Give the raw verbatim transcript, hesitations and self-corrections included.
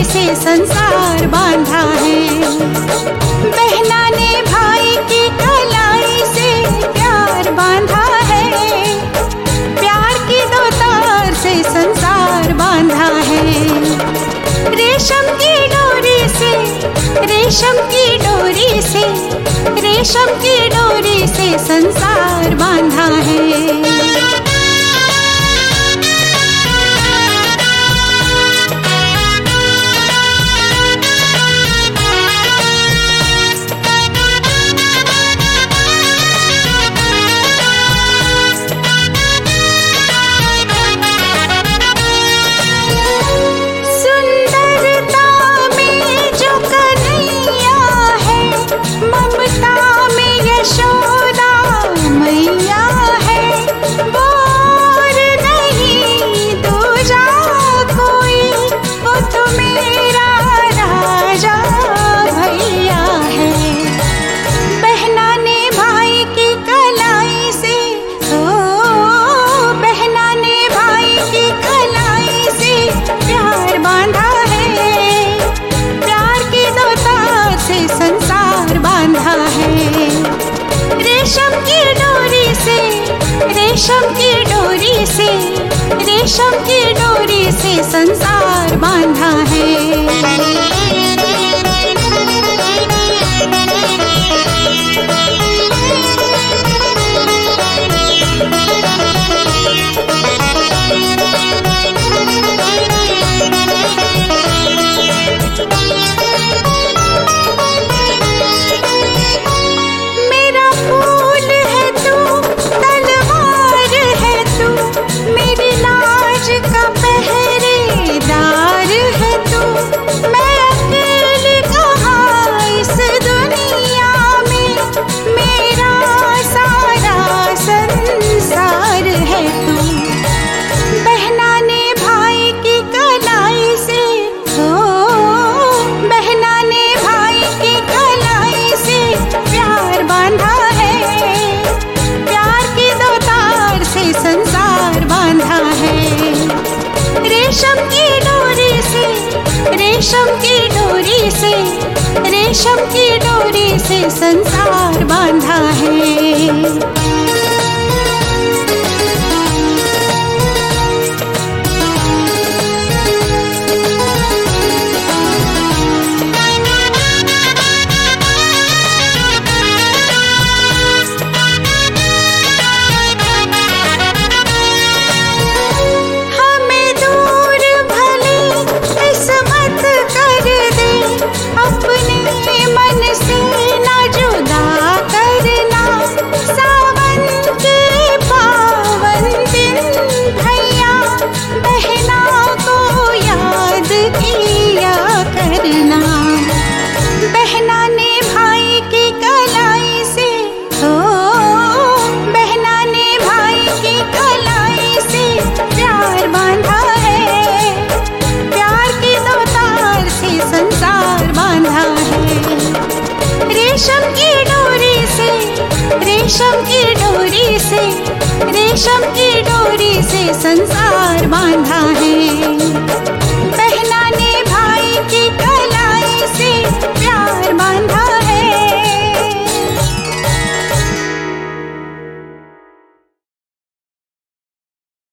से संसार बांधा है। बहना ने भाई की कलाई से प्यार बांधा है, प्यार की दो तार से संसार बांधा है। रेशम की डोरी से, रेशम की डोरी से, रेशम की डोरी से संसार बांधा है। रेशम की डोरी से, रेशम की डोरी से संसार बांधा है। रेशम की डोरी से, रेशम की डोरी से, रेशम की डोरी से संसार बांधा है। रेशम की डोरी से, रेशम की डोरी से संसार बांधा है।